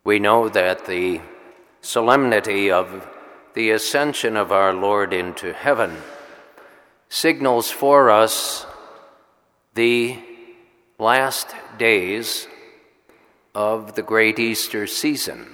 We know that the solemnity of the ascension of our Lord into heaven signals for us the last days of the great Easter season.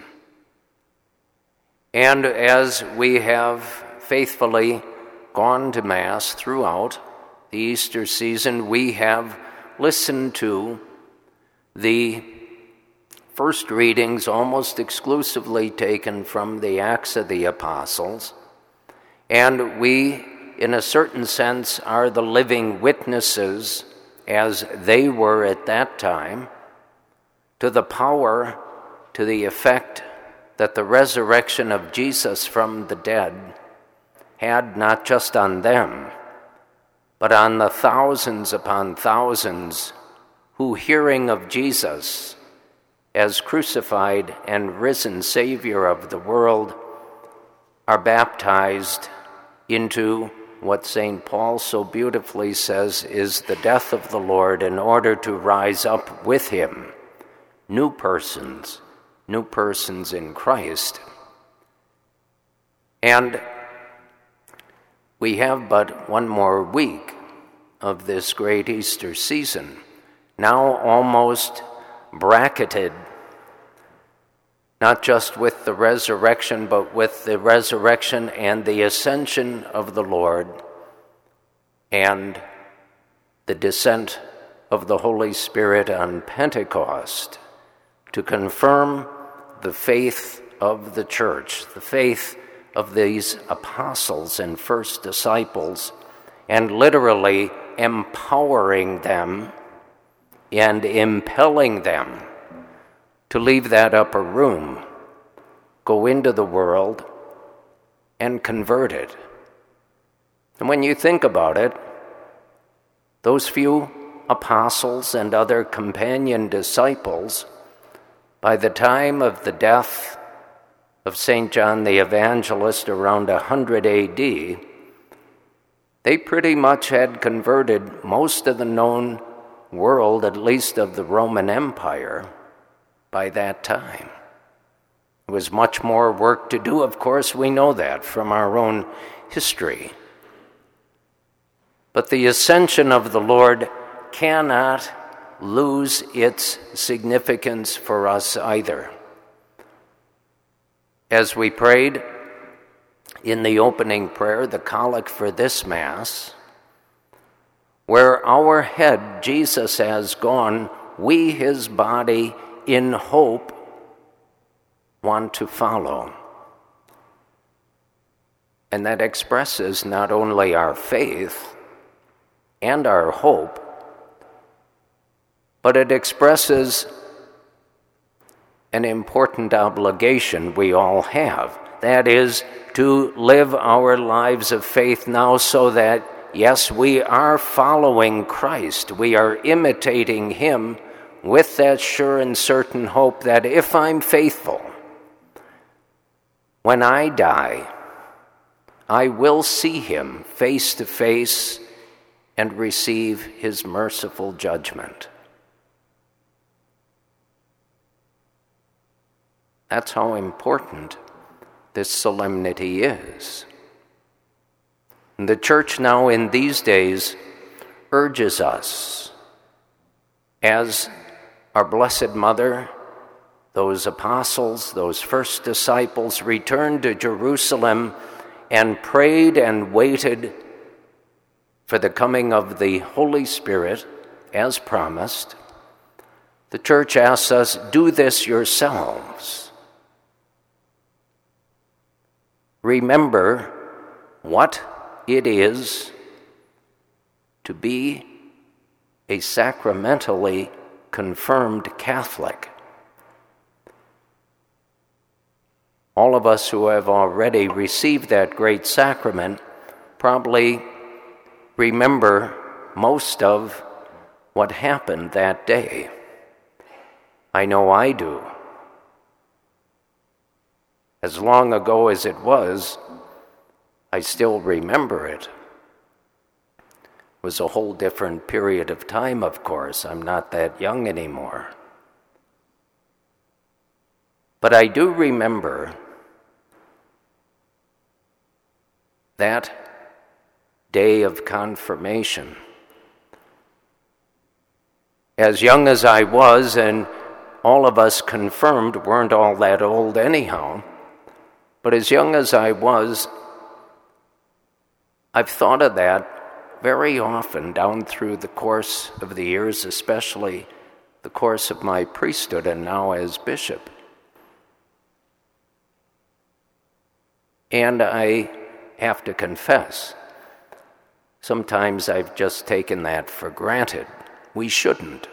And as we have faithfully gone to Mass throughout the Easter season, we have listened to the first readings almost exclusively taken from the Acts of the Apostles, and we, in a certain sense, are the living witnesses, as they were at that time, to the power, to the effect that the resurrection of Jesus from the dead had not just on them, but on the thousands upon thousands who, hearing of Jesus as crucified and risen Savior of the world, are baptized into what St. Paul so beautifully says is the death of the Lord, in order to rise up with him, new persons in Christ. And we have but one more week of this great Easter season, now almost bracketed, not just with the resurrection, but with the resurrection and the ascension of the Lord and the descent of the Holy Spirit on Pentecost to confirm the faith of the church, the faith of these apostles and first disciples, and literally empowering them and impelling them to leave that upper room, go into the world, and convert it. And when you think about it, those few apostles and other companion disciples, by the time of the death of St. John the Evangelist around 100 A.D., they pretty much had converted most of the known world, at least of the Roman Empire, by that time. There was much more work to do, of course, we know that from our own history. But the ascension of the Lord cannot lose its significance for us either. As we prayed in the opening prayer, the collect for this Mass, where our head, Jesus, has gone, we, his body, in hope, want to follow. And that expresses not only our faith and our hope, but it expresses an important obligation we all have. That is, to live our lives of faith now so that, yes, we are following Christ. We are imitating him with that sure and certain hope that if I'm faithful, when I die, I will see him face to face and receive his merciful judgment. That's how important this solemnity is. And the Church now in these days urges us, as our Blessed Mother, those apostles, those first disciples, returned to Jerusalem and prayed and waited for the coming of the Holy Spirit as promised. The Church asks us, do this yourselves. Remember what it is to be a sacramentally confirmed Catholic. All of us who have already received that great sacrament probably remember most of what happened that day. I know I do. As long ago as it was, I still remember it. It was a whole different period of time, of course. I'm not that young anymore. But I do remember that day of confirmation. As young as I was, and all of us confirmed weren't all that old anyhow, but as young as I was, I've thought of that very often down through the course of the years, especially the course of my priesthood and now as bishop. And I have to confess, sometimes I've just taken that for granted. We shouldn't.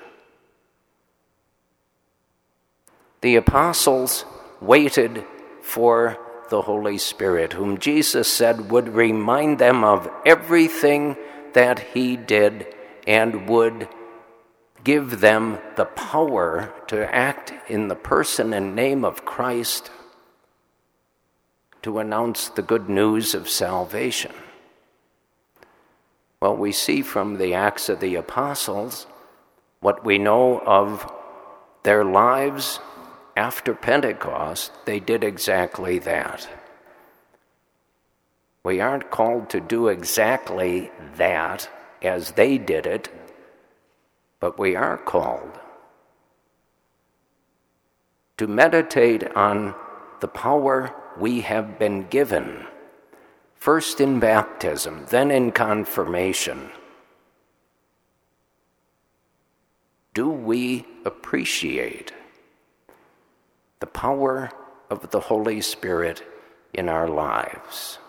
The apostles waited for the Holy Spirit, whom Jesus said would remind them of everything that he did and would give them the power to act in the person and name of Christ to announce the good news of salvation. Well, we see from the Acts of the Apostles what we know of their lives after Pentecost. They did exactly that. We aren't called to do exactly that as they did it, but we are called to meditate on the power we have been given, first in baptism, then in confirmation. Do we appreciate the power of the Holy Spirit in our lives?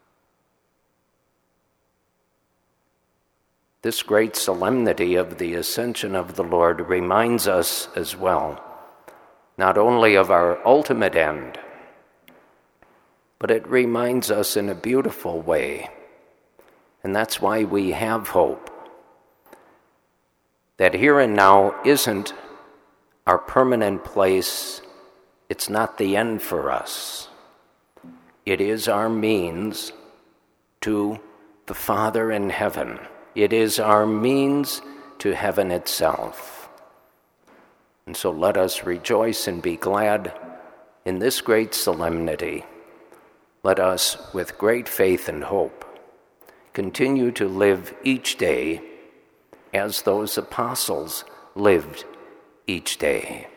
This great solemnity of the Ascension of the Lord reminds us as well, not only of our ultimate end, but it reminds us in a beautiful way, and that's why we have hope, that here and now isn't our permanent place. It's not the end for us. It is our means to the Father in heaven. It is our means to heaven itself. And so let us rejoice and be glad in this great solemnity. Let us, with great faith and hope, continue to live each day as those apostles lived each day.